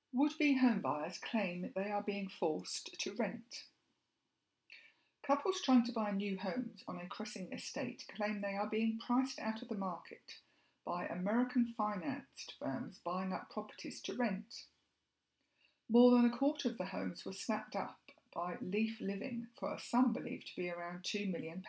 Would-be homebuyers claim that they are being forced to rent. Couples trying to buy new homes on a Cressing estate claim they are being priced out of the market by American financed firms buying up properties to rent. More than a quarter of the homes were snapped up by Leaf Living for a sum believed to be around £2 million.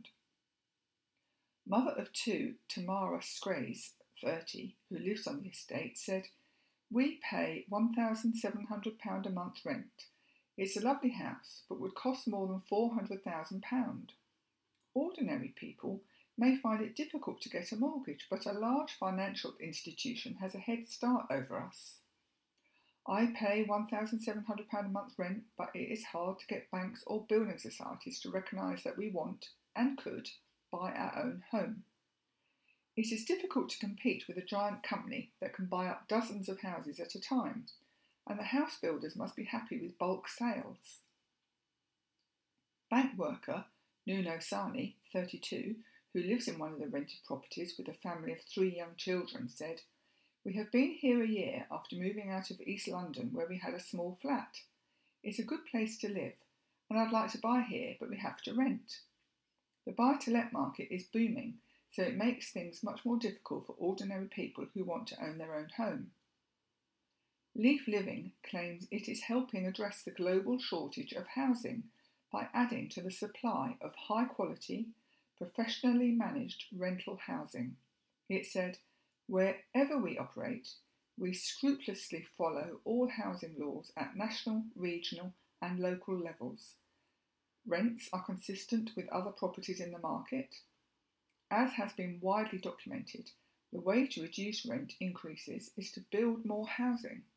Mother of two, Tamara Scrays, 30, who lives on the estate, said, "We pay £1,700 a month rent. It's a lovely house, but would cost more than £400,000. Ordinary people may find it difficult to get a mortgage, but a large financial institution has a head start over us. I pay £1,700 a month rent, but it is hard to get banks or building societies to recognise that we want, and could, buy our own home. It is difficult to compete with a giant company that can buy up dozens of houses at a time, and the house builders must be happy with bulk sales." Bank worker Nuno Sani, 32, who lives in one of the rented properties with a family of 3 young children, said, "We have been here a year after moving out of East London where we had a small flat. It's a good place to live, and I'd like to buy here, but we have to rent. The buy-to-let market is booming, so it makes things much more difficult for ordinary people who want to own their own home." Leaf Living claims it is helping address the global shortage of housing by adding to the supply of high-quality, professionally managed rental housing. It said, "Wherever we operate, we scrupulously follow all housing laws at national, regional and local levels. Rents are consistent with other properties in the market. As has been widely documented, the way to reduce rent increases is to build more housing."